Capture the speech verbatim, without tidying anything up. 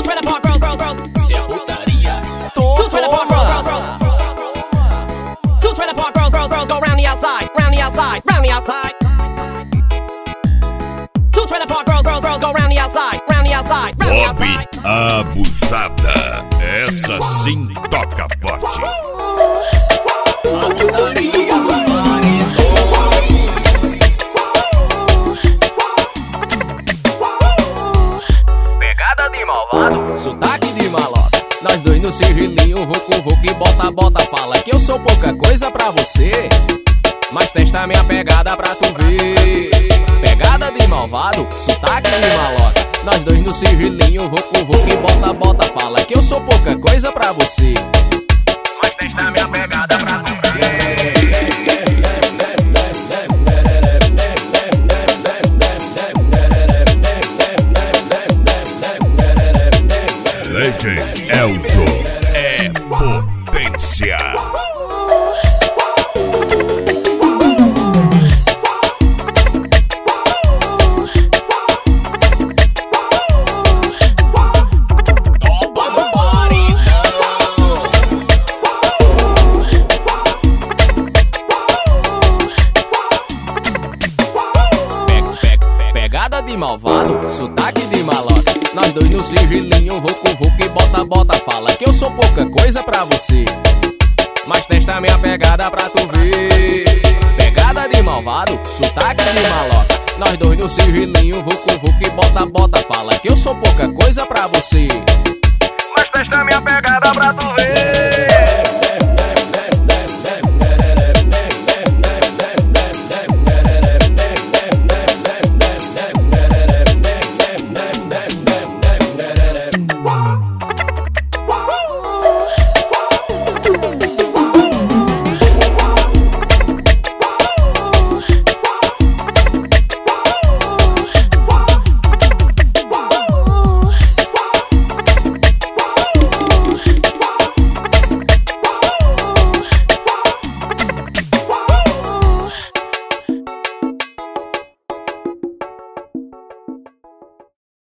Two trailer park girls, girls, girls. Se é putaria, Two trailer park girls, girls, girls. Two trailer park girls, girls, girls. Go round the outside, round the outside, round the outside. Two trailer park girls, girls, girls. Go round the outside, round the outside, round the Bob outside. Abusada, essa sim toca forte. a putaria dos paredões. Pegada de malvado, sotaque de maloca. Nós dois no sigilinho, vucu vucu e bota bota. Fala que eu sou pouca coisa pra você, mas testa minha pegada pra tu ver. Pegada de malvado, sotaque de maloca. Nós dois no sigilinho, vucu vucu e bota bota. Fala que eu sou pouca coisa pra você, mas testa minha pegada pra tu ver. Legend Elzo é potência. Topa no paredão. Pe- pe- Pegada de malvado, sotaque de maloca. Nós dois no sigilinho, vucu vucu e bota bota. Fala que eu sou pouca coisa pra você, mas testa minha pegada pra tu ver. Pegada de malvado, sotaque de maloca. Nós dois no sigilinho, vucu vucu e bota bota. Fala que eu sou pouca coisa pra você, mas testa minha pegada pra tu ver.